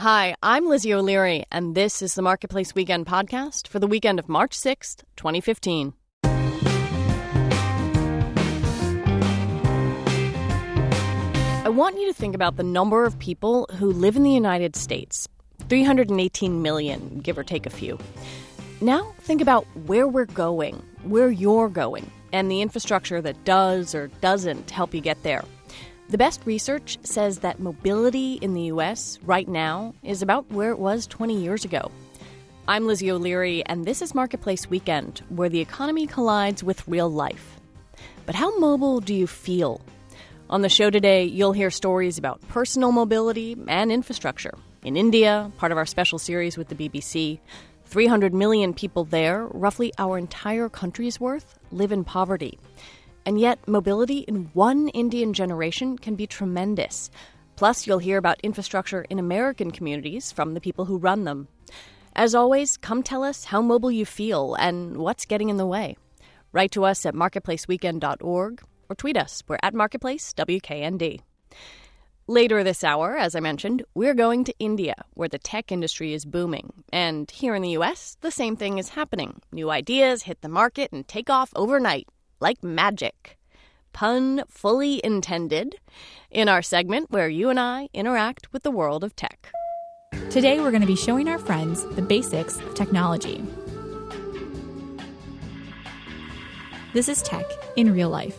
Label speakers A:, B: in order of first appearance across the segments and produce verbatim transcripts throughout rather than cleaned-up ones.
A: Hi, I'm Lizzie O'Leary, and this is the Marketplace Weekend podcast for the weekend of March sixth, twenty fifteen. I want you to think about the number of people who live in the United States, three hundred eighteen million, give or take a few. Now think about where we're going, where you're going, and the infrastructure that does or doesn't help you get there. The best research says that mobility in the U S right now is about where it was twenty years ago. I'm Lizzie O'Leary, and this is Marketplace Weekend, where the economy collides with real life. But how mobile do you feel? On the show today, you'll hear stories about personal mobility and infrastructure. In India, part of our special series with the B B C, three hundred million people there, roughly our entire country's worth, live in poverty. And yet, mobility in one Indian generation can be tremendous. Plus, you'll hear about infrastructure in American communities from the people who run them. As always, come tell us how mobile you feel and what's getting in the way. Write to us at marketplace weekend dot org or tweet us. We're at Marketplace W K N D. Later this hour, as I mentioned, we're going to India, where the tech industry is booming. And here in the U S, the same thing is happening. New ideas hit the market and take off overnight. Like magic. Pun fully intended, in our segment where you and I interact with the world of tech.
B: Today we're going to be showing our friends the basics of technology. This is tech in real life.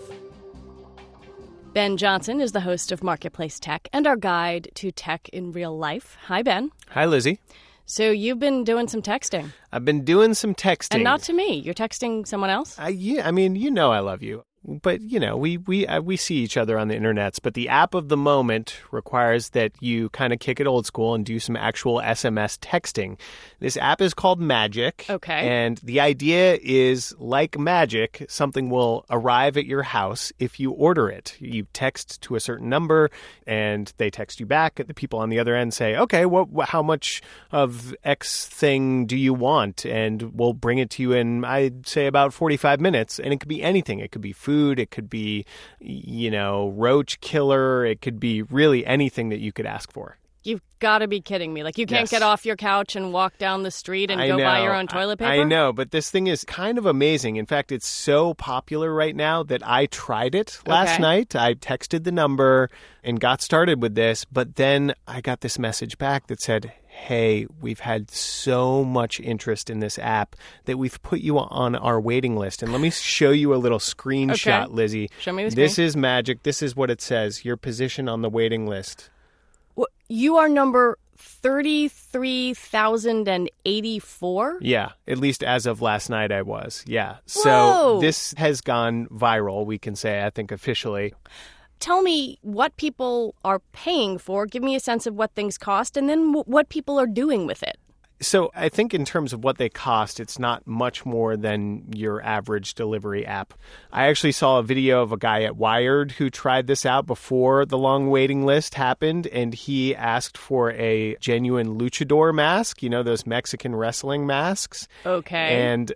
A: Ben Johnson is the host of Marketplace Tech and our guide to tech in real life. Hi, Ben.
C: Hi, Lizzie.
A: So you've been doing some texting.
C: I've been doing some texting.
A: And not to me. You're texting someone else?
C: I, yeah, I mean, you know I love you. But, you know, we we uh, we see each other on the internets. But the app of the moment requires that you kind of kick it old school and do some actual S M S texting. This app is called Magic.
A: Okay.
C: And the idea is, like magic, something will arrive at your house if you order it. You text to a certain number, and they text you back. The people on the other end say, okay, what, what how much of X thing do you want? And we'll bring it to you in, I'd say, about forty-five minutes. And it could be anything. It could be food. It could be, you know, roach killer. It could be really anything that you could ask for.
A: You've got to be kidding me. Like, you can't
C: Yes.
A: get off your couch and walk down the street and
C: I
A: go
C: know.
A: buy your own toilet paper?
C: I know, but this thing is kind of amazing. In fact, it's so popular right now that I tried it last
A: Okay.
C: night. I texted the number and got started with this, but then I got this message back that said, hey, we've had so much interest in this app that we've put you on our waiting list. And let me show you a little screenshot,
A: Okay.
C: Lizzie.
A: Show me the
C: This
A: screen.
C: is Magic. This is what it says, your position on the waiting list.
A: Wh- You are number thirty-three thousand eighty-four?
C: Yeah, at least as of last night I was. Yeah.
A: Whoa.
C: So this has gone viral, we can say, I think officially.
A: Tell me what people are paying for. Give me a sense of what things cost, and then w- what people are doing with it.
C: So I think in terms of what they cost, it's not much more than your average delivery app. I actually saw a video of a guy at Wired who tried this out before the long waiting list happened, and he asked for a genuine luchador mask, you know, those Mexican wrestling masks.
A: Okay.
C: And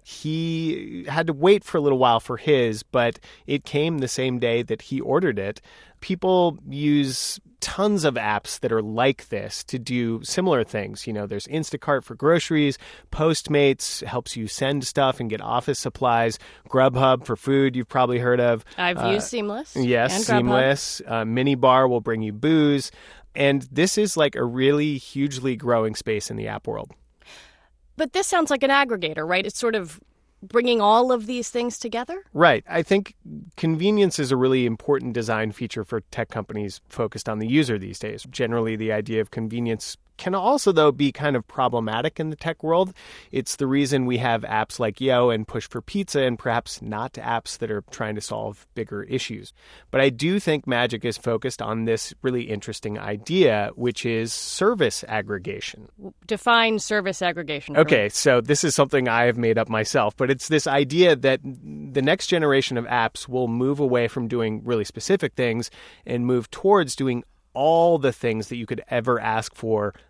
C: he had to wait for a little while for his, but it came the same day that he ordered it. People use tons of apps that are like this to do similar things. You know, there's Instacart for groceries, Postmates helps you send stuff and get office supplies, Grubhub for food you've probably heard of.
A: I've
C: Uh,
A: used Seamless.
C: Yes,
A: and Grubhub.
C: Seamless. Uh, Minibar will bring you booze. And this is like a really hugely growing space in the app world.
A: But this sounds like an aggregator, right? It's sort of bringing all of these things together?
C: Right. I think convenience is a really important design feature for tech companies focused on the user these days. Generally, the idea of convenience can also, though, be kind of problematic in the tech world. It's the reason we have apps like Yo and Push for Pizza and perhaps not apps that are trying to solve bigger issues. But I do think Magic is focused on this really interesting idea, which is service aggregation.
A: Define service aggregation. for
C: Okay,
A: me.
C: so this is something I have made up myself, but it's this idea that the next generation of apps will move away from doing really specific things and move towards doing all the things that you could ever ask for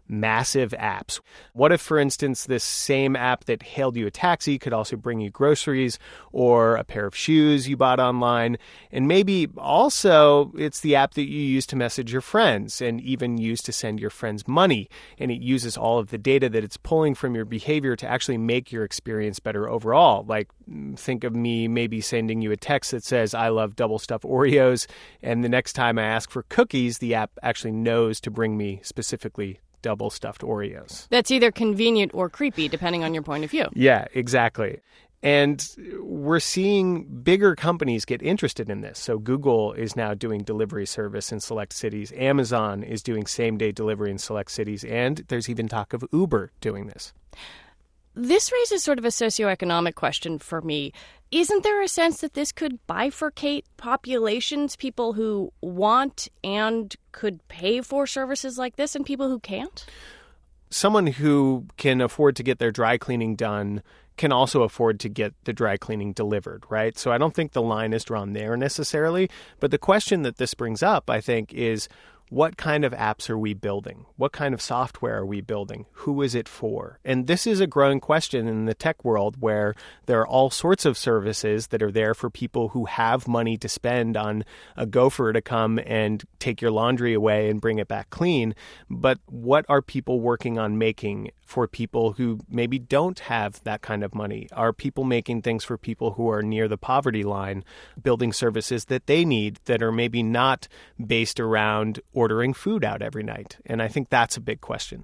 C: massive apps. What if, for instance, this same app that hailed you a taxi could also bring you groceries or a pair of shoes you bought online? And maybe also it's the app that you use to message your friends and even use to send your friends money. And it uses all of the data that it's pulling from your behavior to actually make your experience better overall. Like, think of me maybe sending you a text that says, I love double stuffed Oreos. And the next time I ask for cookies, the app actually knows to bring me specifically double stuffed Oreos.
A: That's either convenient or creepy, depending on your point of view.
C: Yeah, exactly. And we're seeing bigger companies get interested in this. So Google is now doing delivery service in select cities. Amazon is doing same-day delivery in select cities. And there's even talk of Uber doing this.
A: This raises sort of a socioeconomic question for me. Isn't there a sense that this could bifurcate populations, people who want and could pay for services like this and people who can't?
C: Someone who can afford to get their dry cleaning done can also afford to get the dry cleaning delivered, right? So I don't think the line is drawn there necessarily. But the question that this brings up, I think, is what kind of apps are we building? What kind of software are we building? Who is it for? And this is a growing question in the tech world where there are all sorts of services that are there for people who have money to spend on a gopher to come and take your laundry away and bring it back clean. But what are people working on making for people who maybe don't have that kind of money? Are people making things for people who are near the poverty line, building services that they need that are maybe not based around ordering food out every night? And I think that's a big question.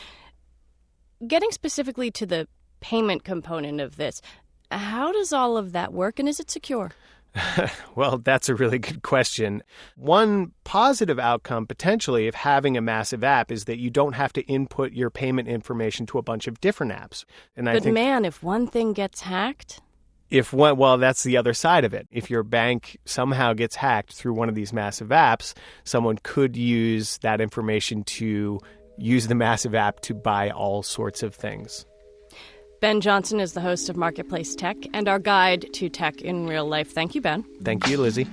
A: Getting specifically to the payment component of this, how does all of that work and is it secure?
C: Well, that's a really good question. One positive outcome, potentially, of having a massive app is that you don't have to input your payment information to a bunch of different apps. And I
A: but
C: think
A: man, if one thing gets hacked...
C: If one, well, that's the other side of it. If your bank somehow gets hacked through one of these massive apps, someone could use that information to use the massive app to buy all sorts of things.
A: Ben Johnson is the host of Marketplace Tech and our guide to tech in real life. Thank you, Ben.
C: Thank you, Lizzie.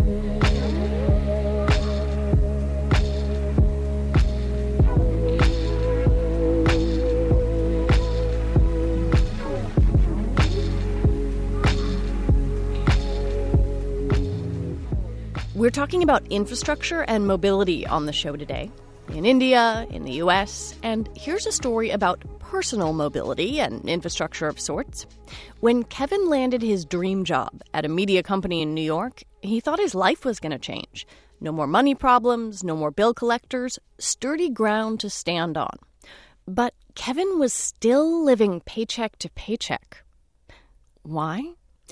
A: We're talking about infrastructure and mobility on the show today. In India, in the U S, and here's a story about personal mobility and infrastructure of sorts. When Kevin landed his dream job at a media company in New York, he thought his life was going to change. No more money problems, no more bill collectors, sturdy ground to stand on. But Kevin was still living paycheck to paycheck. Why?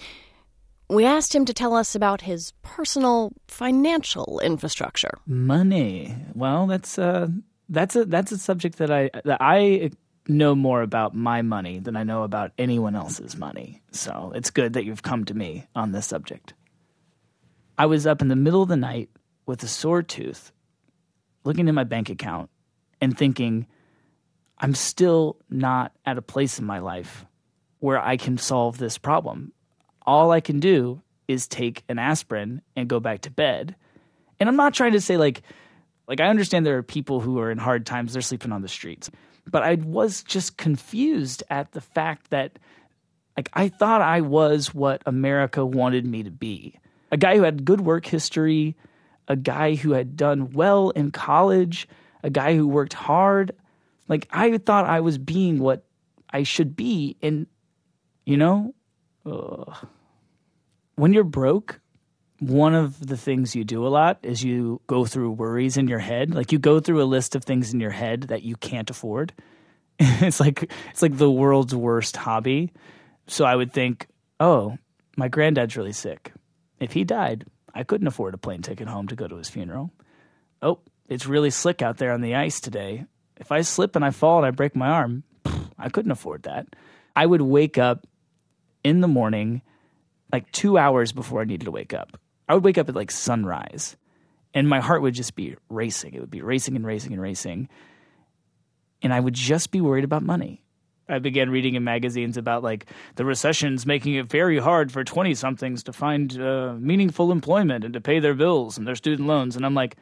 A: We asked him to tell us about his personal financial infrastructure.
D: Money. Well, that's uh, that's a that's a subject that I that I know more about my money than I know about anyone else's money. So it's good that you've come to me on this subject. I was up in the middle of the night with a sore tooth, looking at my bank account and thinking, I'm still not at a place in my life where I can solve this problem. All I can do is take an aspirin and go back to bed. And I'm not trying to say like, like I understand there are people who are in hard times, they're sleeping on the streets. But I was just confused at the fact that like I thought I was what America wanted me to be. A guy who had good work history, a guy who had done well in college, a guy who worked hard. Like I thought I was being what I should be. And, you know, Ugh. When you're broke, one of the things you do a lot is you go through worries in your head. Like you go through a list of things in your head that you can't afford. It's like it's like the world's worst hobby. So I would think, oh, my granddad's really sick. If he died, I couldn't afford a plane ticket home to go to his funeral. Oh, it's really slick out there on the ice today. If I slip and I fall and I break my arm, I couldn't afford that. I would wake up in the morning, like two hours before I needed to wake up. I would wake up at like sunrise, and my heart would just be racing. It would be racing and racing and racing, and I would just be worried about money. I began reading in magazines about like the recession's making it very hard for twenty-somethings to find uh, meaningful employment and to pay their bills and their student loans, and I'm like,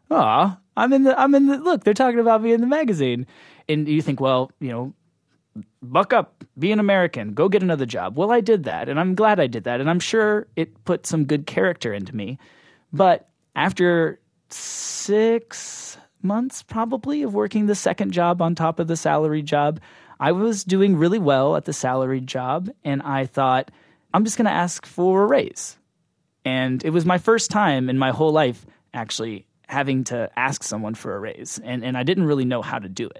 D: Aw, I'm in the, I'm in the, look, they're talking about me in the magazine. And you think, well, you know, buck up, be an American, go get another job. Well, I did that, and I'm glad I did that, and I'm sure it put some good character into me. But after six months, probably, of working the second job on top of the salaried job, I was doing really well at the salaried job, and I thought, I'm just going to ask for a raise. And it was my first time in my whole life actually having to ask someone for a raise, and, and I didn't really know how to do it.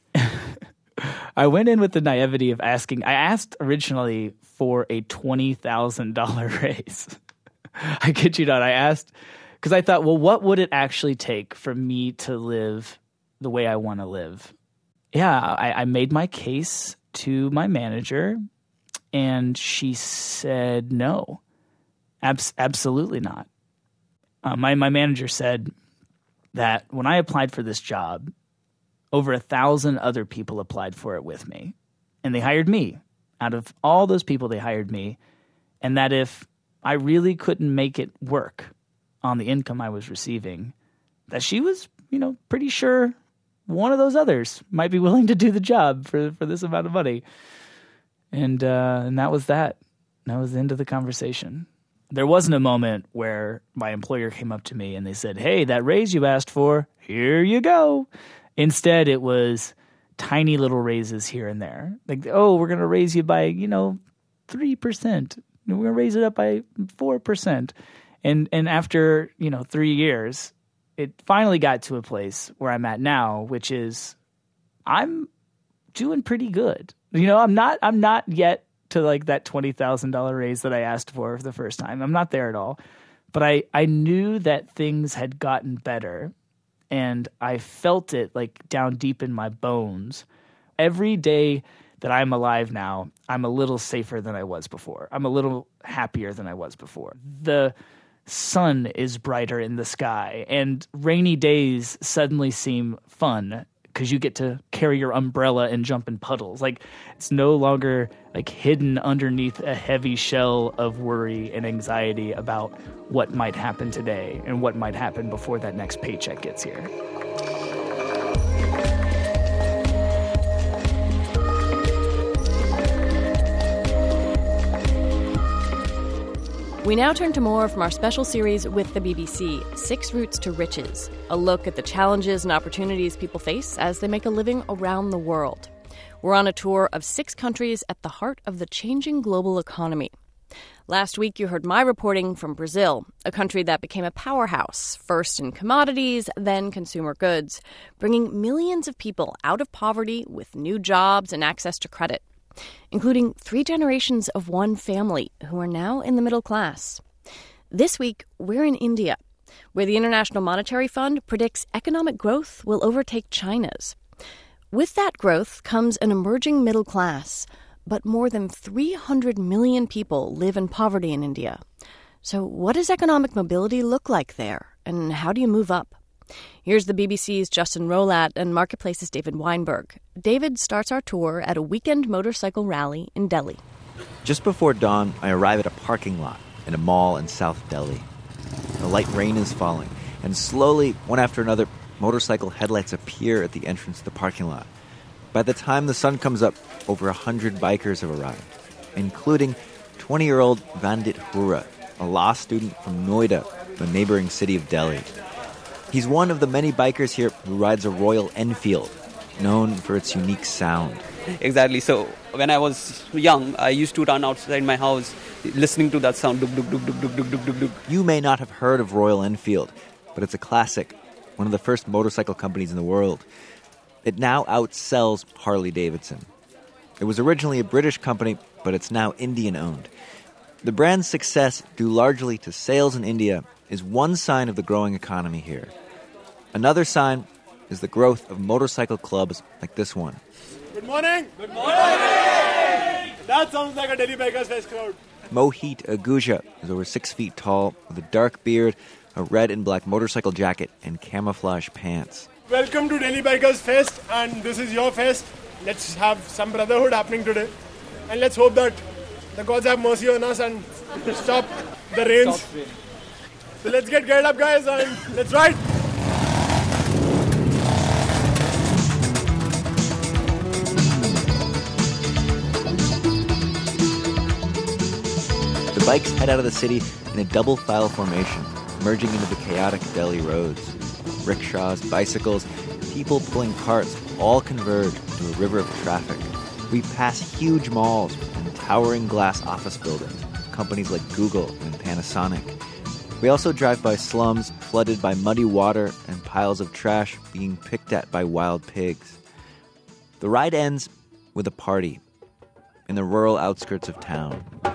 D: I went in with the naivety of asking. I asked originally for a twenty thousand dollars raise. I kid you not. I asked because I thought, well, what would it actually take for me to live the way I want to live? Yeah, I, I made my case to my manager, and she said no, Abs- absolutely not. Uh, my, my manager said that when I applied for this job, over a thousand other people applied for it with me, and they hired me. Out of all those people, they hired me, and that if I really couldn't make it work on the income I was receiving, that she was, you know, pretty sure one of those others might be willing to do the job for, for this amount of money. And uh, and that was that. That was the end of the conversation. There wasn't a moment where my employer came up to me and they said, hey, that raise you asked for, here you go. Instead, it was tiny little raises here and there. Like, oh, we're going to raise you by, you know, three percent. We're going to raise it up by four percent. And and after, you know, three years, it finally got to a place where I'm at now, which is I'm doing pretty good. You know, I'm not I'm not yet to like that twenty thousand dollars raise that I asked for for the first time. I'm not there at all. But I, I knew that things had gotten better. And I felt it like down deep in my bones. Every day that I'm alive now, I'm a little safer than I was before. I'm a little happier than I was before. The sun is brighter in the sky, and rainy days suddenly seem fun because you get to carry your umbrella and jump in puddles. Like, it's no longer like hidden underneath a heavy shell of worry and anxiety about what might happen today and what might happen before that next paycheck gets here.
A: We now turn to more from our special series with the B B C, Six Routes to Riches, a look at the challenges and opportunities people face as they make a living around the world. We're on a tour of six countries at the heart of the changing global economy. Last week, you heard my reporting from Brazil, a country that became a powerhouse, first in commodities, then consumer goods, bringing millions of people out of poverty with new jobs and access to credit, including three generations of one family who are now in the middle class. This week, we're in India, where the International Monetary Fund predicts economic growth will overtake China's. With that growth comes an emerging middle class, but more than three hundred million people live in poverty in India. So what does economic mobility look like there, and how do you move up? Here's the B B C's Justin Rolat and Marketplace's David Weinberg. David starts our tour at a weekend motorcycle rally in Delhi.
E: Just before dawn, I arrive at a parking lot in a mall in South Delhi. The light rain is falling, and slowly, one after another, motorcycle headlights appear at the entrance to the parking lot. By the time the sun comes up, over a hundred bikers have arrived, including twenty-year-old Vandit Hura, a law student from Noida, the neighboring city of Delhi. He's one of the many bikers here who rides a Royal Enfield, known for its unique sound.
F: Exactly. So when I was young, I used to run outside my house listening to that sound. Duk, duk, duk, duk, duk, duk, duk, duk.
E: You may not have heard of Royal Enfield, but it's a classic, one of the first motorcycle companies in the world. It now outsells Harley-Davidson. It was originally a British company, but it's now Indian-owned. The brand's success, due largely to sales in India, is one sign of the growing economy here. Another sign is the growth of motorcycle clubs like this one.
G: Good morning! Good morning! That sounds like a Delhi Bikers Fest crowd.
E: Mohit Aguja is over six feet tall, with a dark beard, a red and black motorcycle jacket, and camouflage pants.
G: Welcome to Delhi Bikers Fest, and this is your fest. Let's have some brotherhood happening today. And let's hope that the gods have mercy on us and stop the rains. Stop rain. So let's get geared up, guys, and let's ride!
E: bikes head out of the city in a double file formation, merging into the chaotic Delhi roads. Rickshaws, bicycles, people pulling carts all converge into a river of traffic. We pass huge malls and towering glass office buildings, companies like Google and Panasonic. We also drive by slums flooded by muddy water and piles of trash being picked at by wild pigs. The ride ends with a party in the rural outskirts of town.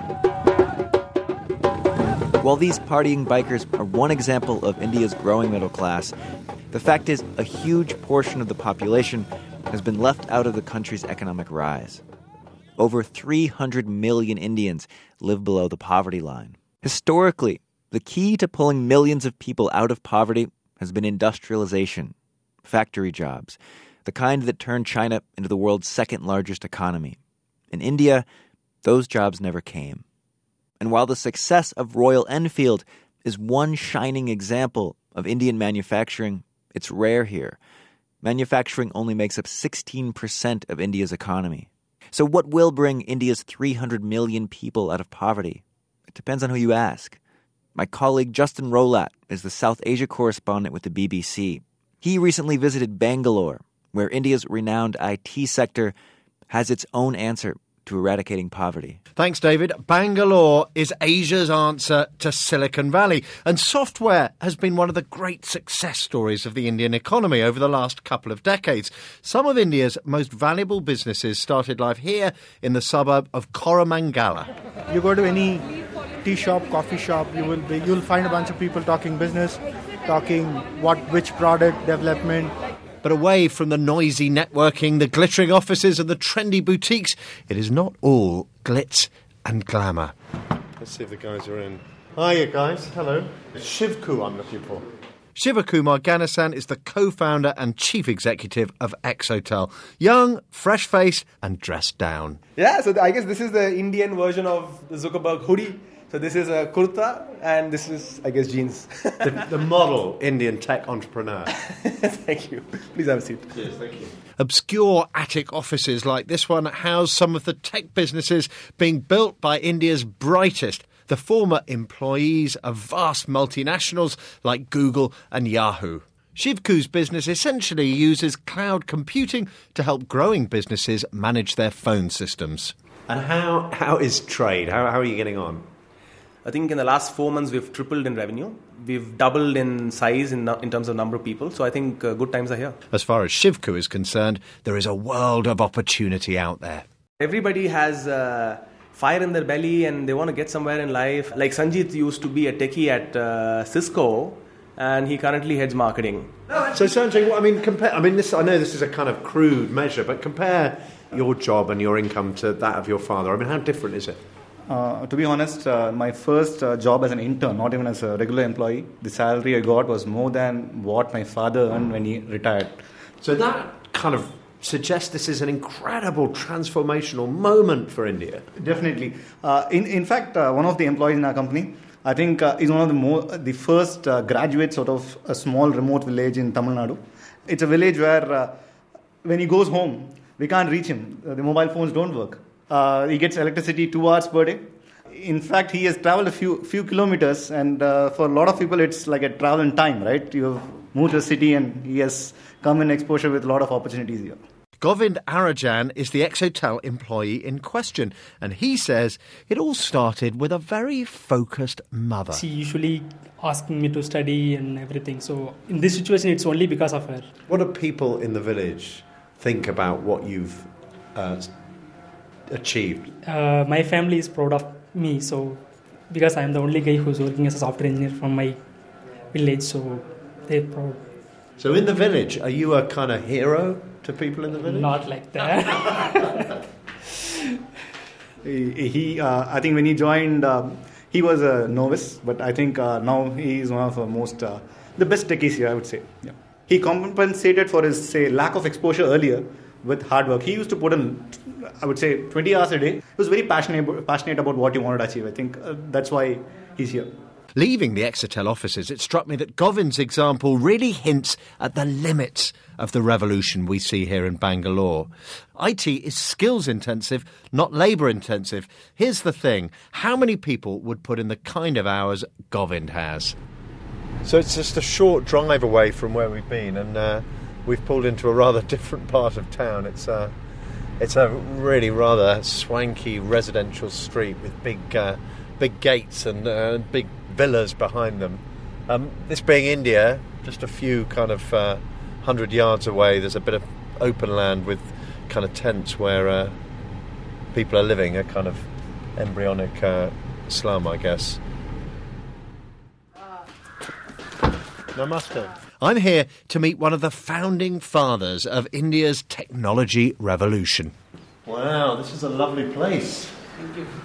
E: While these partying bikers are one example of India's growing middle class, the fact is a huge portion of the population has been left out of the country's economic rise. Over three hundred million Indians live below the poverty line. Historically, the key to pulling millions of people out of poverty has been industrialization, factory jobs, the kind that turned China into the world's second largest economy. In India, those jobs never came. And while the success of Royal Enfield is one shining example of Indian manufacturing, it's rare here. Manufacturing only makes up sixteen percent of India's economy. So what will bring India's three hundred million people out of poverty? It depends on who you ask. My colleague Justin Rolat is the South Asia correspondent with the B B C. He recently visited Bangalore, where India's renowned I T sector has its own answer to eradicating poverty.
H: Thanks, David. Bangalore is Asia's answer to Silicon Valley, and software has been one of the great success stories of the Indian economy over the last couple of decades. Some of India's most valuable businesses started life here in the suburb of Koramangala.
I: You go to any tea shop, coffee shop, you will be, you'll find a bunch of people talking business, talking what which product development.
H: But away from the noisy networking, the glittering offices and the trendy boutiques, it is not all glitz and glamour.
G: Let's see if the guys are in. Hiya, guys. Hello. Shivku I'm looking for.
H: Shivakumar Ganesan is the co-founder and chief executive of Exotel. Young, fresh-faced and dressed down.
J: Yeah, so I guess this is the Indian version of the Zuckerberg hoodie. So this is a kurta and this is, I guess, jeans.
G: the, the model Indian tech entrepreneur.
J: Thank you. Please have a seat.
G: Yes, thank you.
H: Obscure attic offices like this one house some of the tech businesses being built by India's brightest, the former employees of vast multinationals like Google and Yahoo. Shivku's business essentially uses cloud computing to help growing businesses manage their phone systems.
G: And how how is trade? How, how are you getting on?
J: I think in the last four months, we've tripled in revenue. We've doubled in size in, in terms of number of people. So I think uh, good times are here.
H: As far as Shivku is concerned, there is a world of opportunity out there.
J: Everybody has uh, fire in their belly and they want to get somewhere in life. Like Sanjeet used to be a techie at uh, Cisco and he currently heads marketing.
G: So Sanjay, what I mean, compare. I mean, this. I know this is a kind of crude measure, but compare your job and your income to that of your father. I mean, how different is it?
K: Uh, to be honest, uh, my first uh, job as an intern, not even as a regular employee, the salary I got was more than what my father earned when he retired.
G: So that kind of suggests this is an incredible transformational moment for India.
K: Definitely. Uh, in in fact, uh, one of the employees in our company, I think, uh, is one of the more the first uh, graduates out of a small remote village in Tamil Nadu. It's a village where uh, when he goes home, we can't reach him. Uh, the mobile phones don't work. Uh, he gets electricity two hours per day. In fact, he has traveled a few few kilometers, and uh, for a lot of people, it's like a travel in time, right? You have moved to a city, and he has come in exposure with a lot of opportunities here.
H: Govind Arajan is the Exotel employee in question, and he says it all started with a very focused mother.
L: She usually asking me to study and everything. So in this situation, it's only because of her.
G: What do people in the village think about what you've uh, achieved?
L: Uh, my family is proud of me, so because I'm the only guy who's working as a software engineer from my village, so they're proud.
G: So in the village, are you a kind of hero to people in the village?
L: Not like that.
K: he, he uh, I think when he joined, uh, he was a novice, but I think uh, now he is one of the most, uh, the best techies here, I would say. Yeah. He compensated for his, say, lack of exposure earlier with hard work. He used to put in, I would say, twenty hours a day. He was very passionate, passionate about what he wanted to achieve. I think uh, that's why he's here.
H: Leaving the Exetel offices, it struck me that Govind's example really hints at the limits of the revolution we see here in Bangalore. I T is skills-intensive, not labour-intensive. Here's the thing. How many people would put in the kind of hours Govind has? So it's just a short drive away from where we've been, and uh, we've pulled into a rather different part of town. It's uh, it's a really rather swanky residential street with big uh, big gates and uh, big villas behind them. Um, this being India, just a few kind of uh, hundred yards away, there's a bit of open land with kind of tents where uh, people are living, a kind of embryonic uh, slum, I guess. Namaste. I'm here to meet one of the founding fathers of India's technology revolution. Wow, this is a lovely place.
L: Thank you.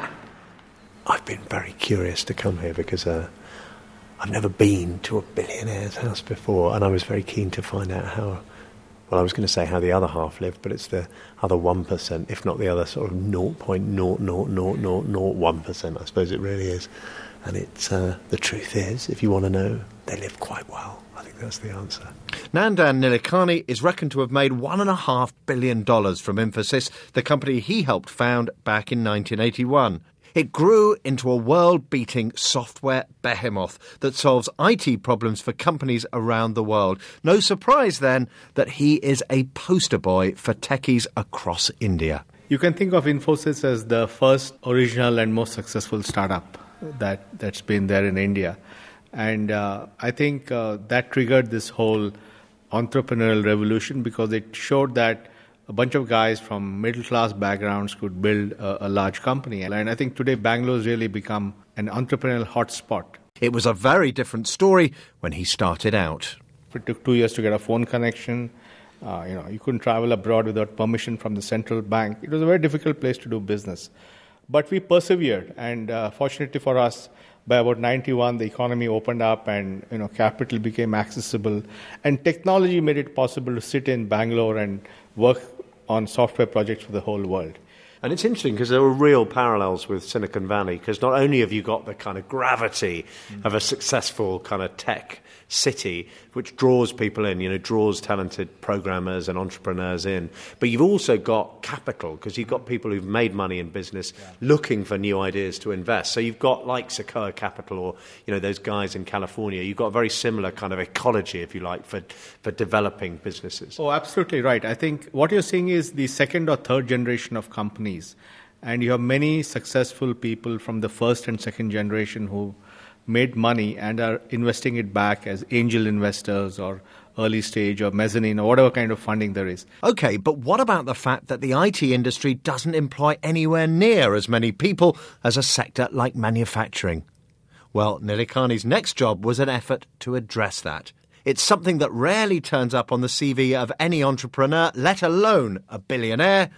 H: I've been very curious to come here because uh, I've never been to a billionaire's house before, and I was very keen to find out how, well, I was going to say how the other half lived, but it's the other one percent, if not the other sort of zero point zero zero zero zero zero one percent, I suppose it really is. And it's uh, the truth is, if you want to know, they live quite well. I think that's the answer. Nandan Nilekani is reckoned to have made one and a half billion dollars from Infosys, the company he helped found back in nineteen eighty-one. It grew into a world-beating software behemoth that solves I T problems for companies around the world. No surprise, then, that he is a poster boy for techies across India.
M: You can think of Infosys as the first original and most successful startup that, that's been there in India. And uh, I think uh, that triggered this whole entrepreneurial revolution because it showed that a bunch of guys from middle-class backgrounds could build a, a large company. And I think today Bangalore's really become an entrepreneurial hotspot.
H: It was a very different story when he started out.
M: It took two years to get a phone connection. Uh, you know, you couldn't travel abroad without permission from the central bank. It was a very difficult place to do business. But we persevered, and uh, fortunately for us, by about ninety-one, the economy opened up and, you know, capital became accessible. And technology made it possible to sit in Bangalore and work on software projects for the whole world.
H: And it's interesting because there are real parallels with Silicon Valley, because not only have you got the kind of gravity mm. of a successful kind of tech city, which draws people in, you know, draws talented programmers and entrepreneurs in, but you've also got capital, because you've got people who've made money in business yeah. looking for new ideas to invest. So you've got like Sequoia Capital or, you know, those guys in California. You've got a very similar kind of ecology, if you like, for, for developing businesses.
M: Oh, absolutely right. I think what you're seeing is the second or third generation of companies. And you have many successful people from the first and second generation who made money and are investing it back as angel investors or early stage or mezzanine or whatever kind of funding there is.
H: OK, but what about the fact that the I T industry doesn't employ anywhere near as many people as a sector like manufacturing? Well, Nilekani's next job was an effort to address that. It's something that rarely turns up on the C V of any entrepreneur, let alone a billionaire.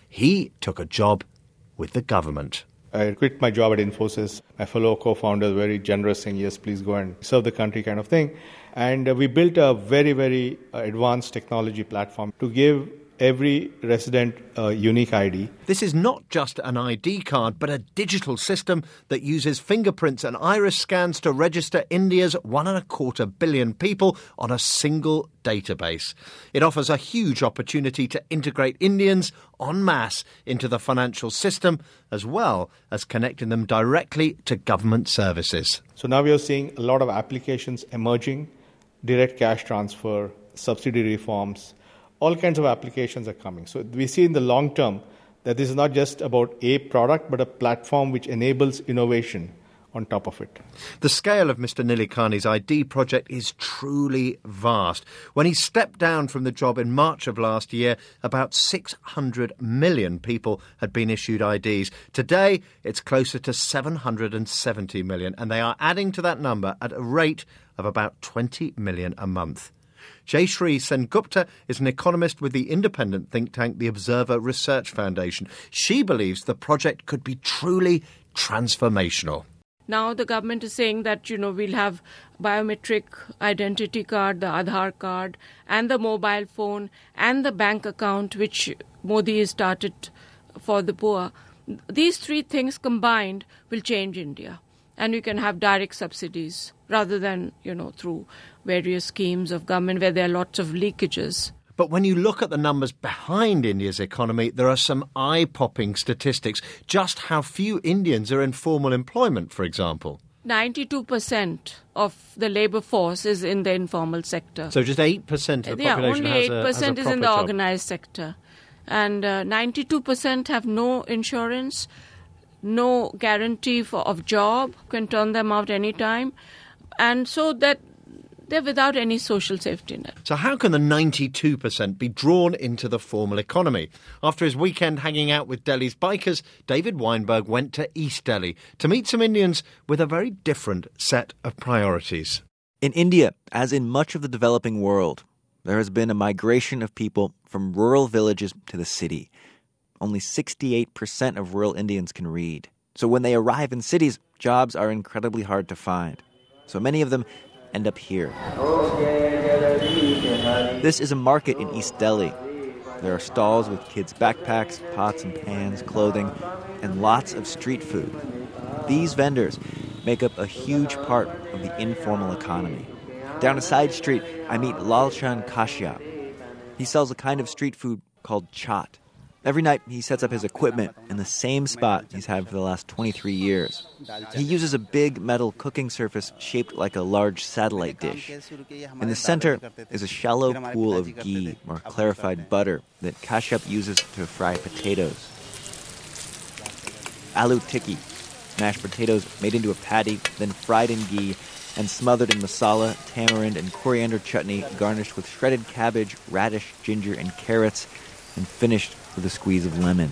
H: He took a job with the government.
M: I quit my job at Infosys. My fellow co-founder, very generous, saying, yes, please go and serve the country kind of thing. And uh, we built a very, very uh, advanced technology platform to give every resident a unique I D.
H: This is not just an I D card, but a digital system that uses fingerprints and iris scans to register India's one and a quarter billion people on a single database. It offers a huge opportunity to integrate Indians en masse into the financial system, as well as connecting them directly to government services.
M: So now we are seeing a lot of applications emerging, direct cash transfer, subsidy reforms. All kinds of applications are coming. So we see in the long term that this is not just about a product, but a platform which enables innovation on top of it.
H: The scale of Mister Nilekani's I D project is truly vast. When he stepped down from the job in March of last year, about six hundred million people had been issued I Ds. Today, it's closer to seven hundred seventy million, and they are adding to that number at a rate of about twenty million a month. Jayshree Sengupta is an economist with the independent think tank The Observer Research Foundation. She believes the project could be truly transformational.
N: Now the government is saying that, you know, we'll have biometric identity card, the Aadhaar card, and the mobile phone, and the bank account, which Modi has started for the poor. These three things combined will change India. and we can have direct subsidies rather than, you know, through various schemes of government where there are lots of leakages.
H: But when you look at the numbers behind India's economy, there are some eye-popping statistics. Just how few Indians are in formal employment, for example.
N: ninety-two percent of the labour force is in the informal sector.
H: So just eight percent of the
N: yeah,
H: population
N: only
H: has a,
N: eight percent
H: has a
N: is in the
H: proper job.
N: organised sector. And uh, ninety-two percent have no insurance, no guarantee for, of job, can turn them out any time. And so that they're without any social safety net.
H: So how can the ninety-two percent be drawn into the formal economy? After his weekend hanging out with Delhi's bikers, David Weinberg went to East Delhi to meet some Indians with a very different set of priorities.
E: In India, as in much of the developing world, there has been a migration of people from rural villages to the city. Only sixty-eight percent of rural Indians can read. So when they arrive in cities, jobs are incredibly hard to find. So many of them end up here. This is a market in East Delhi. There are stalls with kids' backpacks, pots and pans, clothing, and lots of street food. These vendors make up a huge part of the informal economy. Down a side street, I meet Lalchan Kashyap. He sells a kind of street food called chaat. Every night, he sets up his equipment in the same spot he's had for the last twenty-three years. He uses a big metal cooking surface shaped like a large satellite dish. In the center is a shallow pool of ghee, or clarified butter, that Kashyap uses to fry potatoes. Aloo tikki, mashed potatoes made into a patty, then fried in ghee, and smothered in masala, tamarind, and coriander chutney, garnished with shredded cabbage, radish, ginger, and carrots, and finished with a squeeze of lemon.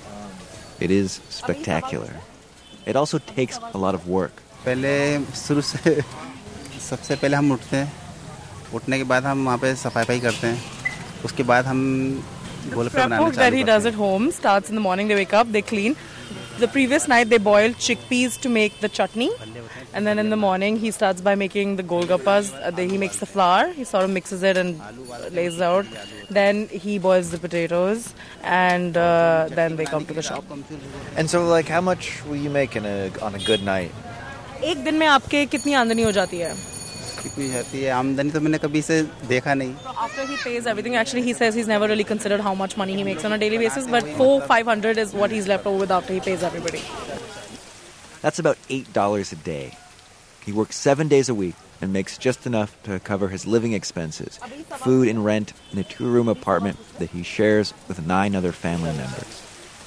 E: It is spectacular. It also takes a lot of work.
O: पहले शुरू से सबसे पहले हम उठते हैं उठने के बाद हम वहाँ पे सफाई करते हैं उसके बाद हम गोलगप्पे बनाने चालू करते हैं.
P: That he does at home starts in the morning. They wake up, they clean. The previous night they boil chickpeas to make the chutney, and then in the morning he starts by making the golgappas. Uh, he makes the flour, he sort of mixes it and lays it out. Then he boils the potatoes, and uh, then they come to the shop.
Q: And so, like, how much will you make in a on a good night?
P: एक दिन में आपके कितनी आमदनी हो जाती है?
O: कितनी जाती है आमदनी तो मैंने कभी से देखा नहीं.
P: After he pays everything, actually he says he's never really considered how much money he makes on a daily basis, but four, five hundred is what he's left over with after he pays everybody.
E: That's about eight dollars a day. He works seven days a week and makes just enough to cover his living expenses, food and rent in a two-room apartment that he shares with nine other family members.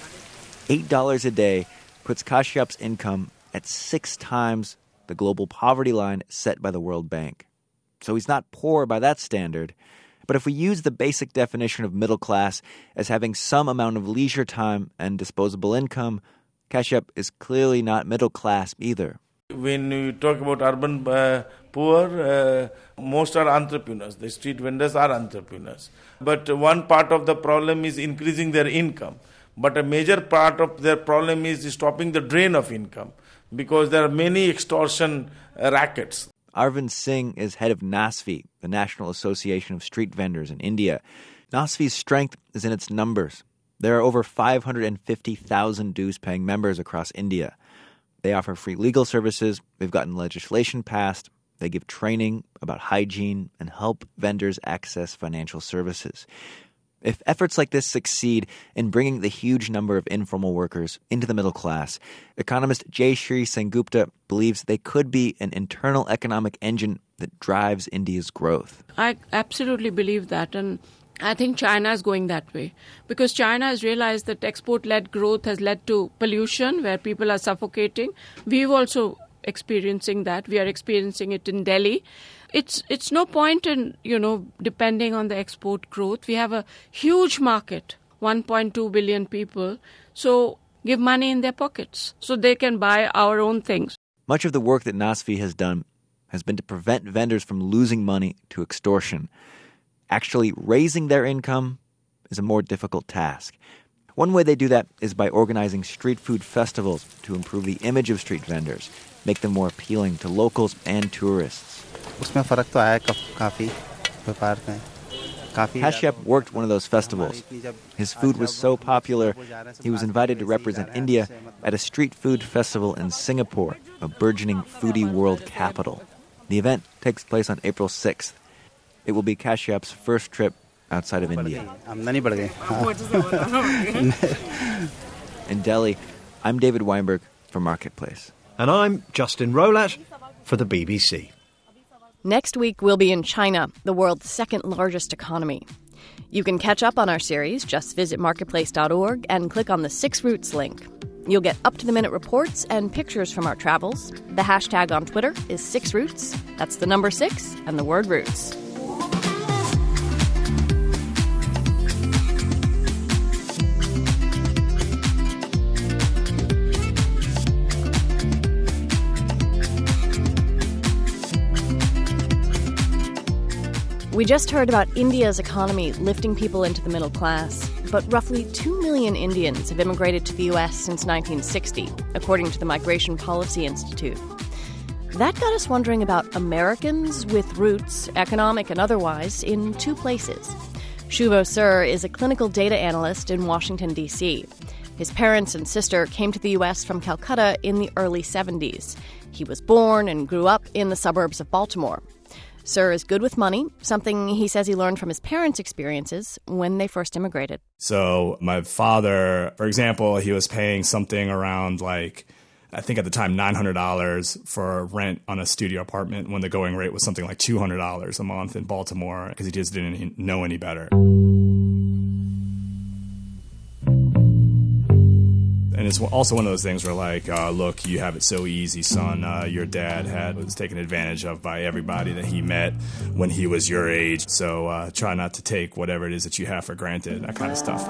E: Eight dollars a day puts Kashyap's income at six times the global poverty line set by the World Bank. So he's not poor by that standard. But if we use the basic definition of middle class as having some amount of leisure time and disposable income, Kashyap is clearly not middle class either.
R: When you talk about urban uh, poor, uh, most are entrepreneurs. The street vendors are entrepreneurs. But one part of the problem is increasing their income. But a major part of their problem is stopping the drain of income, because there are many extortion uh, rackets.
E: Arvind Singh is head of NASFI, the National Association of Street Vendors in India. NASFI's strength is in its numbers. There are over five hundred fifty thousand dues-paying members across India. They offer free legal services, they've gotten legislation passed, they give training about hygiene, and help vendors access financial services. If efforts like this succeed in bringing the huge number of informal workers into the middle class, economist Jay Shri Sengupta believes they could be an internal economic engine that drives India's growth.
N: I absolutely believe that, and I think China is going that way, because China has realized that export-led growth has led to pollution where people are suffocating. We've also experiencing that. We are experiencing it in Delhi. It's it's no point in, you know, depending on the export growth. We have a huge market, one point two billion people. So give money in their pockets so they can buy our own things.
E: Much of the work that NASFI has done has been to prevent vendors from losing money to extortion. Actually raising their income is a more difficult task. One way they do that is by organizing street food festivals to improve the image of street vendors, make them more appealing to locals and tourists.
O: उसमें फर्क तो आया काफी व्यापार में.
E: Kashyap worked one of those festivals. His food was so popular, he was invited to represent India at a street food festival in Singapore, a burgeoning foodie world capital. The event takes place on April sixth. It will be Kashyap's first trip outside of India. In Delhi, I'm David Weinberg for Marketplace.
H: And I'm Justin Rolat for the B B C.
A: Next week, we'll be in China, the world's second largest economy. You can catch up on our series. Just visit marketplace dot org and click on the Six Routes link. You'll get up-to-the-minute reports and pictures from our travels. The hashtag on Twitter is Six Routes. That's the number six and the word roots. We just heard about India's economy lifting people into the middle class, but roughly two million Indians have immigrated to the U S since nineteen sixty, according to the Migration Policy Institute. That got us wondering about Americans with roots, economic and otherwise, in two places. Shubho Sur is a clinical data analyst in Washington, D C. His parents and sister came to the U S from Calcutta in the early seventies. He was born and grew up in the suburbs of Baltimore. Sur is good with money, something he says he learned from his parents' experiences when they first immigrated.
S: So my father, for example, he was paying something around like, I think at the time, nine hundred dollars for rent on a studio apartment when the going rate was something like two hundred dollars a month in Baltimore because he just didn't know any better. And it's also one of those things where, like, uh, look, you have it so easy, son. Uh, your dad had was taken advantage of by everybody that he met when he was your age. So uh, try not to take whatever it is that you have for granted, that kind of stuff.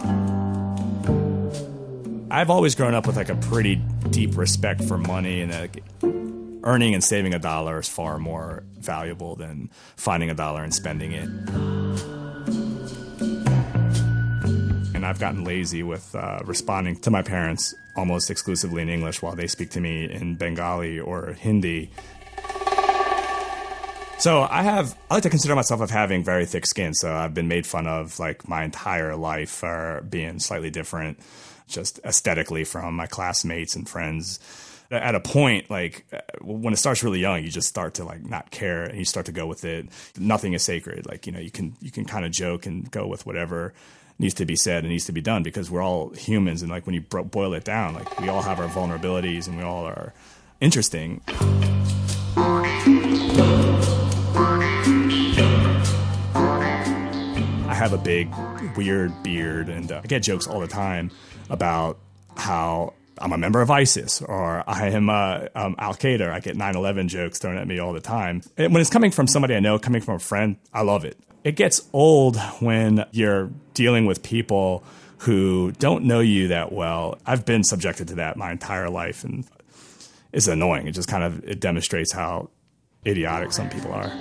S: I've always grown up with, like, a pretty deep respect for money, and like, earning and saving a dollar is far more valuable than finding a dollar and spending it. And I've gotten lazy with uh, responding to my parents almost exclusively in English while they speak to me in Bengali or Hindi. So I have, I like to consider myself of having very thick skin. So I've been made fun of like my entire life for being slightly different, just aesthetically from my classmates and friends. At a point, like when it starts really young, you just start to like not care and you start to go with it. Nothing is sacred. Like, you know, you can, you can kind of joke and go with whatever needs to be said and needs to be done because we're all humans. And like when you bro- boil it down, like we all have our vulnerabilities and we all are interesting. I have a big, weird beard and uh, I get jokes all the time about how I'm a member of ISIS or I am uh, um, Al-Qaeda. I get nine eleven jokes thrown at me all the time. And when it's coming from somebody I know, coming from a friend, I love it. It gets old when you're dealing with people who don't know you that well. I've been subjected to that my entire life, and it's annoying. It just kind of it demonstrates how idiotic some people are.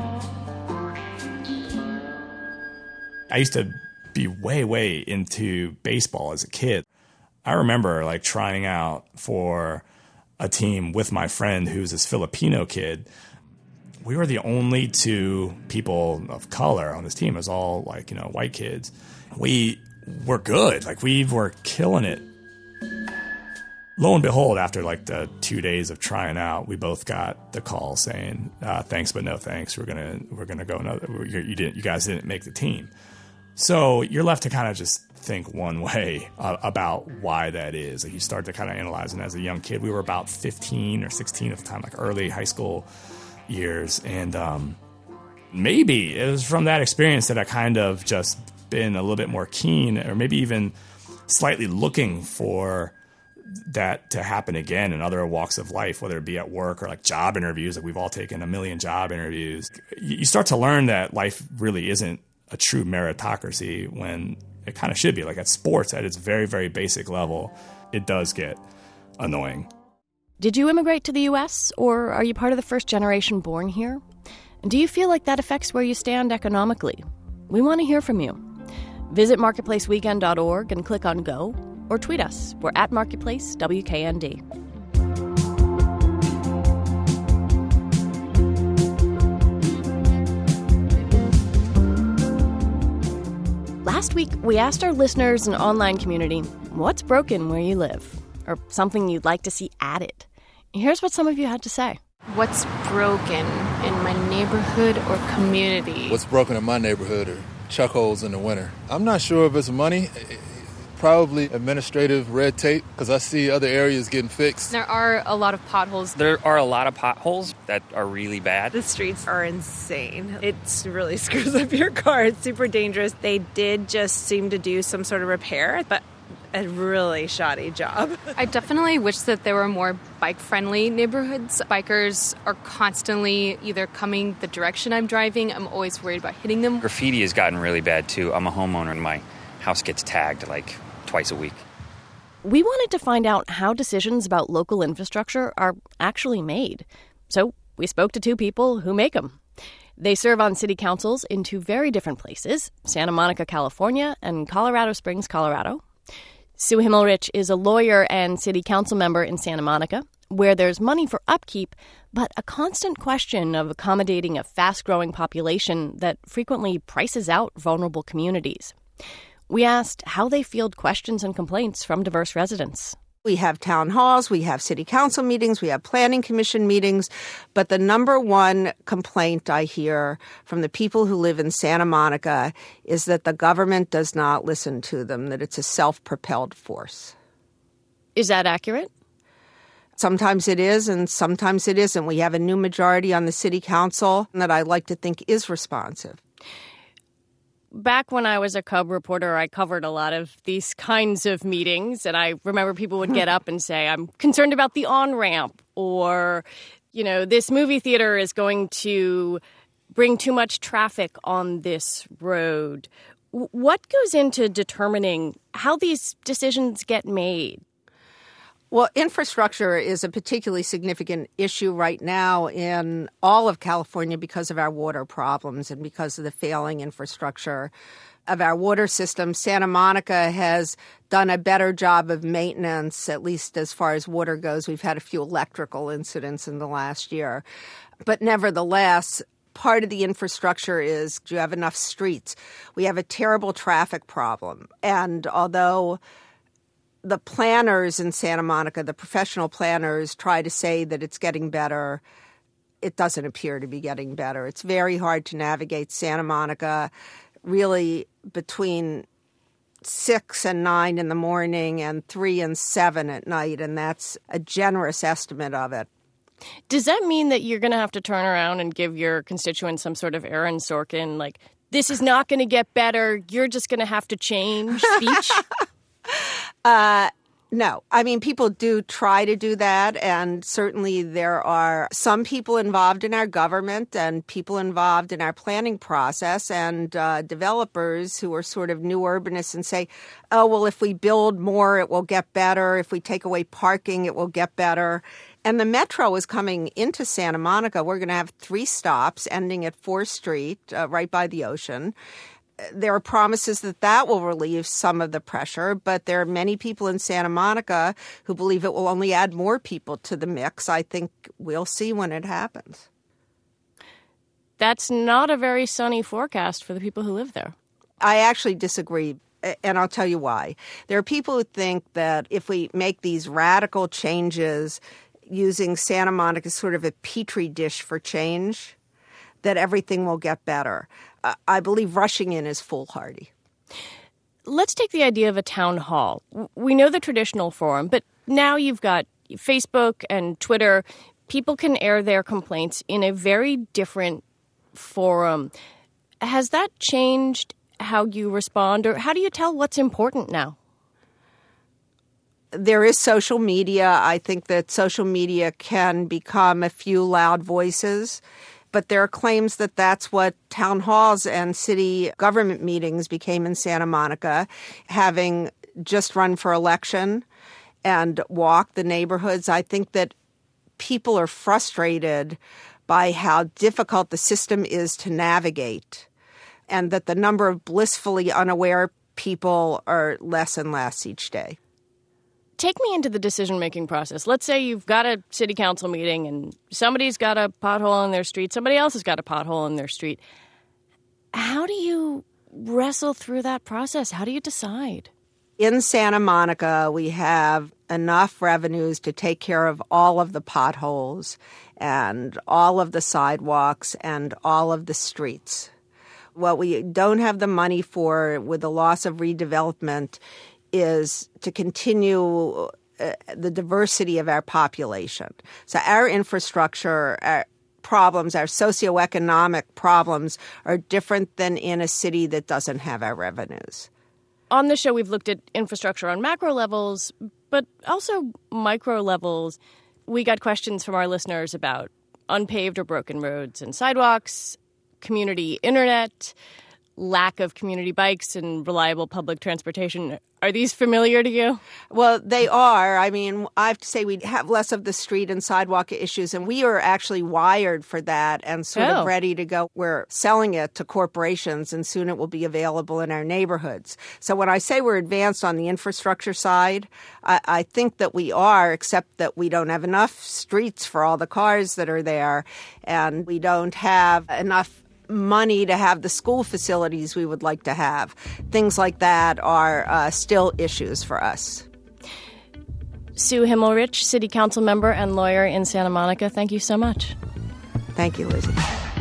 S: I used to be way, way into baseball as a kid. I remember like trying out for a team with my friend who's this Filipino kid. We were the only two people of color on this team. It was all like, you know, white kids. We were good. Like we were killing it. Lo and behold, after like the two days of trying out, we both got the call saying, uh, thanks, but no thanks. We're going to, we're going to go another, you didn't, you guys didn't make the team. So you're left to kind of just think one way uh, about why that is. Like you start to kind of analyze. And as a young kid, we were about fifteen or sixteen at the time, like early high school years. And um, maybe it was from that experience that I kind of just been a little bit more keen or maybe even slightly looking for that to happen again in other walks of life, whether it be at work or like job interviews. Like we've all taken a million job interviews. You start to learn that life really isn't a true meritocracy when it kind of should be. Like at sports, at its very, very basic level, it does get annoying.
A: Did you immigrate to the U S, or are you part of the first generation born here? And do you feel like that affects where you stand economically? We want to hear from you. Visit marketplace weekend dot org and click on Go, or tweet us. We're at Marketplace W K N D. Last week, we asked our listeners and online community, what's broken where you live? Or something you'd like to see added. Here's what some of you had to say.
T: What's broken in my neighborhood or community?
U: What's broken in my neighborhood are chuck holes in the winter. I'm not sure if it's money. Probably administrative red tape, because I see other areas getting fixed.
T: There are a lot of potholes.
V: There are a lot of potholes that are really bad.
W: The streets are insane. It really screws up your car. It's super dangerous. They did just seem to do some sort of repair, but a really shoddy job.
T: I definitely wish that there were more bike-friendly neighborhoods. Bikers are constantly either coming the direction I'm driving. I'm always worried about hitting them.
V: Graffiti has gotten really bad, too. I'm a homeowner and my house gets tagged like twice a week.
A: We wanted to find out how decisions about local infrastructure are actually made. So we spoke to two people who make them. They serve on city councils in two very different places, Santa Monica, California, and Colorado Springs, Colorado. Sue Himmelrich is a lawyer and city council member in Santa Monica, where there's money for upkeep, but a constant question of accommodating a fast-growing population that frequently prices out vulnerable communities. We asked how they field questions and complaints from diverse residents.
X: We have town halls, we have city council meetings, we have planning commission meetings, but the number one complaint I hear from the people who live in Santa Monica is that the government does not listen to them, that it's a self-propelled force.
A: Is that accurate?
X: Sometimes it is, and sometimes it isn't. We have a new majority on the city council that I like to think is responsive.
A: Back when I was a Cub reporter, I covered a lot of these kinds of meetings, and I remember people would get up and say, I'm concerned about the on-ramp, or, you know, this movie theater is going to bring too much traffic on this road. What goes into determining how these decisions get made?
X: Well, infrastructure is a particularly significant issue right now in all of California because of our water problems and because of the failing infrastructure of our water system. Santa Monica has done a better job of maintenance, at least as far as water goes. We've had a few electrical incidents in the last year. But nevertheless, part of the infrastructure is, do you have enough streets? We have a terrible traffic problem. And although the planners in Santa Monica, the professional planners, try to say that it's getting better, it doesn't appear to be getting better. It's very hard to navigate Santa Monica really between six and nine in the morning and three and seven at night, and that's a generous estimate of it.
A: Does that mean that you're going to have to turn around and give your constituents some sort of Aaron Sorkin, like, this is not going to get better, you're just going to have to change speech?
X: Uh, no. I mean, people do try to do that, and certainly there are some people involved in our government and people involved in our planning process and uh, developers who are sort of new urbanists and say, oh, well, if we build more, it will get better. If we take away parking, it will get better. And the metro is coming into Santa Monica. We're going to have three stops ending at fourth Street, uh, right by the ocean. There are promises that that will relieve some of the pressure, but there are many people in Santa Monica who believe it will only add more people to the mix. I think we'll see when it happens.
A: That's not a very sunny forecast for the people who live there.
X: I actually disagree, and I'll tell you why. There are people who think that if we make these radical changes using Santa Monica as sort of a petri dish for change, that everything will get better. I believe rushing in is foolhardy.
A: Let's take the idea of a town hall. We know the traditional forum, but now you've got Facebook and Twitter. People can air their complaints in a very different forum. Has that changed how you respond, or how do you tell what's important now?
X: There is social media. I think that social media can become a few loud voices. But there are claims that that's what town halls and city government meetings became in Santa Monica, having just run for election and walked the neighborhoods. I think that people are frustrated by how difficult the system is to navigate, and that the number of blissfully unaware people are less and less each day.
A: Take me into the decision-making process. Let's say you've got a city council meeting and somebody's got a pothole in their street, somebody else has got a pothole in their street. How do you wrestle through that process? How do you decide?
X: In Santa Monica, we have enough revenues to take care of all of the potholes and all of the sidewalks and all of the streets. What we don't have the money for with the loss of redevelopment is to continue uh, the diversity of our population. So our infrastructure our problems, our socioeconomic problems are different than in a city that doesn't have our revenues.
A: On the show, we've looked at infrastructure on macro levels, but also micro levels. We got questions from our listeners about unpaved or broken roads and sidewalks, community internet, lack of community bikes and reliable public transportation. Are these familiar to you?
X: Well, they are. I mean, I have to say we have less of the street and sidewalk issues, and we are actually wired for that and sort
A: Oh.
X: of ready to go. We're selling it to corporations, and soon it will be available in our neighborhoods. So when I say we're advanced on the infrastructure side, I, I think that we are, except that we don't have enough streets for all the cars that are there, and we don't have enough money to have the school facilities we would like to have. Things like that are uh, still issues for us.
A: Sue Himmelrich, City Council member and lawyer in Santa Monica, thank you so much.
X: Thank you, Lizzie.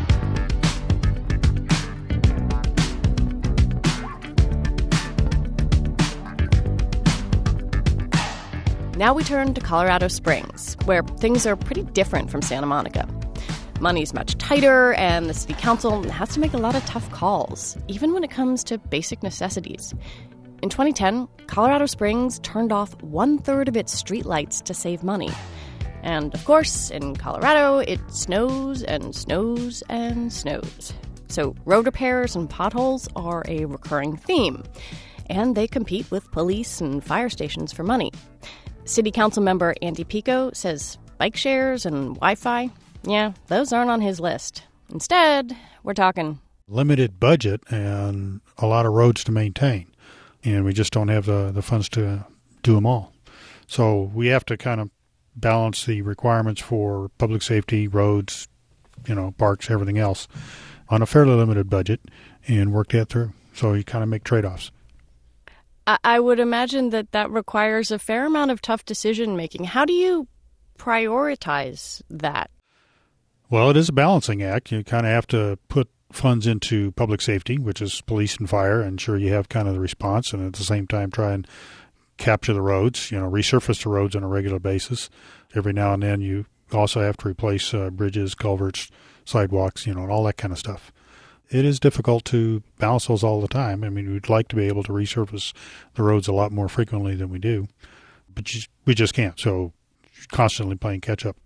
A: Now we turn to Colorado Springs, where things are pretty different from Santa Monica. Money's much tighter, and the city council has to make a lot of tough calls, even when it comes to basic necessities. In twenty ten, Colorado Springs turned off one-third of its streetlights to save money. And, of course, in Colorado, it snows and snows and snows. So road repairs and potholes are a recurring theme, and they compete with police and fire stations for money. City Council member Andy Pico says bike shares and Wi-Fi, yeah, those aren't on his list. Instead, we're talking
B: limited budget and a lot of roads to maintain. And we just don't have the, the funds to do them all. So we have to kind of balance the requirements for public safety, roads, you know, parks, everything else on a fairly limited budget and work that through. So you kind of make trade-offs.
A: I, I would imagine that that requires a fair amount of tough decision-making. How do you prioritize that?
B: Well, it is a balancing act. You kind of have to put funds into public safety, which is police and fire, and sure you have kind of the response, and at the same time try and capture the roads, you know, resurface the roads on a regular basis. Every now and then you also have to replace uh, bridges, culverts, sidewalks, you know, and all that kind of stuff. It is difficult to balance those all the time. I mean, we'd like to be able to resurface the roads a lot more frequently than we do, but you, we just can't. So constantly playing catch up.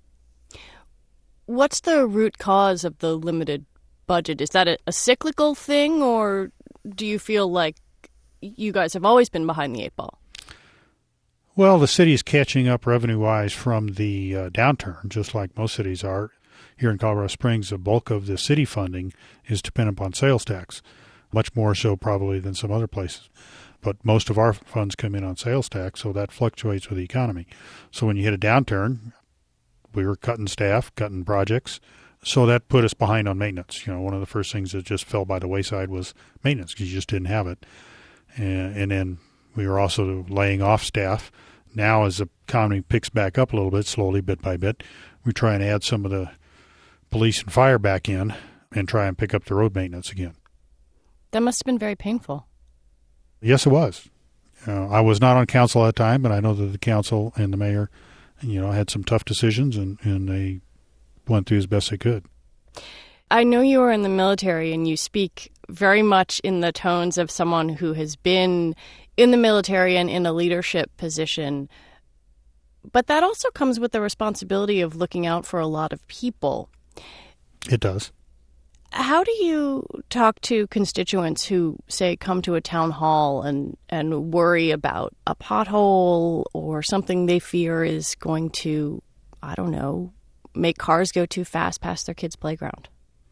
A: What's the root cause of the limited budget? Is that a, a cyclical thing, or do you feel like you guys have always been behind the eight ball?
B: Well, the city is catching up revenue-wise from the uh, downturn, just like most cities are. Here in Colorado Springs, the bulk of the city funding is dependent upon sales tax, much more so probably than some other places. But most of our funds come in on sales tax, so that fluctuates with the economy. So when you hit a downturn, we were cutting staff, cutting projects, so that put us behind on maintenance. You know, one of the first things that just fell by the wayside was maintenance because you just didn't have it. And, and then we were also laying off staff. Now as the economy picks back up a little bit, slowly, bit by bit, we try and add some of the police and fire back in and try and pick up the road maintenance again.
A: That must have been very painful.
B: Yes, it was. Uh, I was not on council at the time, but I know that the council and the mayor, you know, had some tough decisions, and, and they went through as best they could.
A: I know you are in the military, and you speak very much in the tones of someone who has been in the military and in a leadership position. But that also comes with the responsibility of looking out for a lot of people.
B: It does.
A: How do you talk to constituents who, say, come to a town hall and, and worry about a pothole or something they fear is going to, I don't know, make cars go too fast past their kids' playground?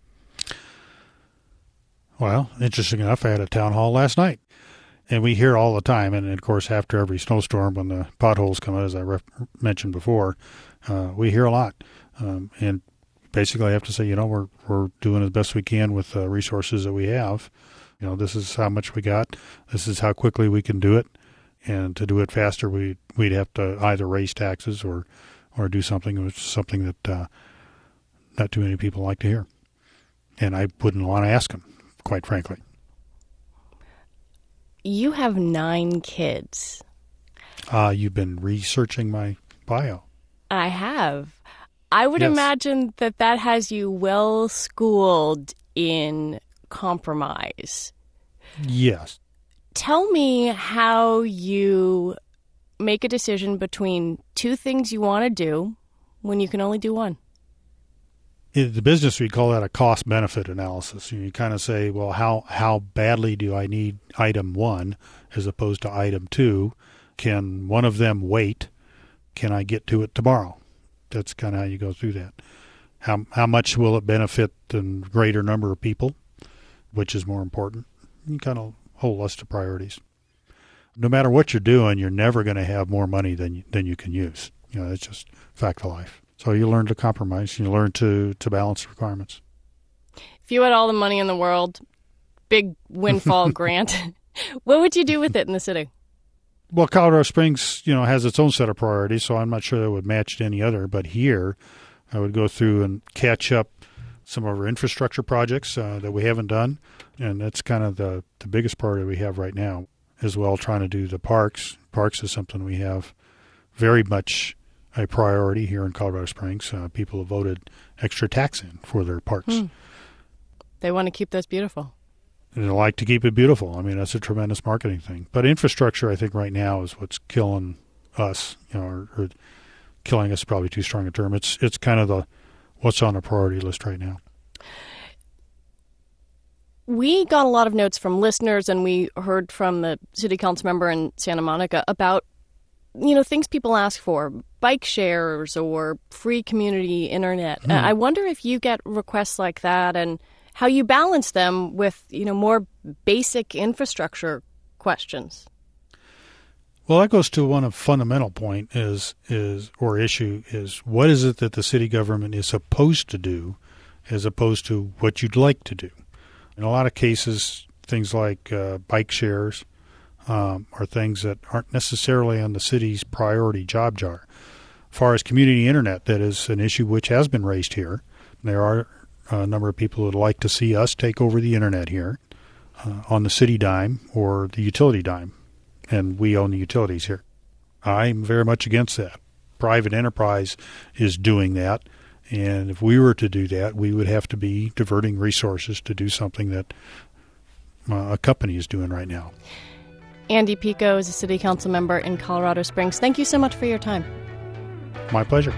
B: Well, interesting enough, I had a town hall last night. And we hear all the time, and of course, after every snowstorm, when the potholes come out, as I ref- mentioned before, uh, we hear a lot. Um, and basically, I have to say, you know, we're we're doing as best we can with the resources that we have. You know, this is how much we got. This is how quickly we can do it. And to do it faster, we, we'd have to either raise taxes or, or do something, which is something that uh, not too many people like to hear. And I wouldn't want to ask them, quite frankly.
A: You have nine kids.
B: Uh, you've been researching my bio.
A: I have. I would
B: Yes.
A: imagine that that has you well schooled in compromise.
B: Yes.
A: Tell me how you make a decision between two things you want to do when you can only do one.
B: In the business, we call that a cost-benefit analysis. You kind of say, well, how, how badly do I need item one as opposed to item two? Can one of them wait? Can I get to it tomorrow? That's kind of how you go through that. How how much will it benefit the greater number of people, which is more important? You kind of whole list of priorities. No matter what you're doing, you're never going to have more money than you, than you can use. You know, it's just fact of life. So you learn to compromise. You learn to, to balance requirements.
A: If you had all the money in the world, big windfall grant, what would you do with it in the city?
B: Well, Colorado Springs, you know, has its own set of priorities, so I'm not sure that would match to any other. But here, I would go through and catch up some of our infrastructure projects uh, that we haven't done, and that's kind of the, the biggest priority we have right now, as well trying to do the parks. Parks is something we have very much a priority here in Colorado Springs. Uh, people have voted extra tax in for their parks.
A: Hmm. They want to keep those beautiful.
B: And they like to keep it beautiful. I mean, that's a tremendous marketing thing. But infrastructure, I think, right now is what's killing us, you know, or, or killing us is probably too strong a term. It's it's kind of the what's on the priority list right now.
A: We got a lot of notes from listeners, and we heard from the city council member in Santa Monica about, you know, things people ask for, bike shares or free community internet.
B: Hmm.
A: I wonder if you get requests like that and how you balance them with, you know, more basic infrastructure questions.
B: Well, that goes to one of fundamental point is is or issue is what is it that the city government is supposed to do as opposed to what you'd like to do. In a lot of cases, things like uh, bike shares um, are things that aren't necessarily on the city's priority job jar. As far as community internet, that is an issue which has been raised here. There are a number of people who would like to see us take over the internet here uh, on the city dime or the utility dime, and we own the utilities here. I'm very much against that. Private enterprise is doing that, and if we were to do that, we would have to be diverting resources to do something that uh, a company is doing right now.
A: Andy Pico is a city council member in Colorado Springs. Thank you so much for your time.
B: My pleasure.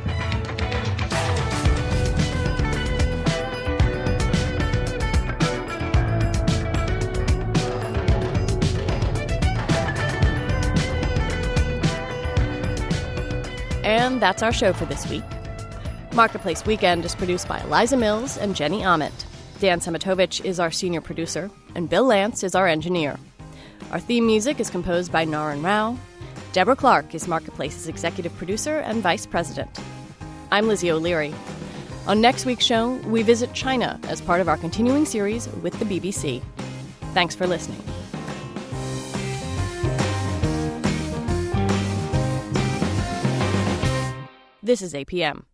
A: And that's our show for this week. Marketplace Weekend is produced by Eliza Mills and Jenny Ament. Dan Semitovich is our senior producer, and Bill Lance is our engineer. Our theme music is composed by Naran Rao. Deborah Clark is Marketplace's executive producer and vice president. I'm Lizzie O'Leary. On next week's show, we visit China as part of our continuing series with the B B C. Thanks for listening. This is A P M.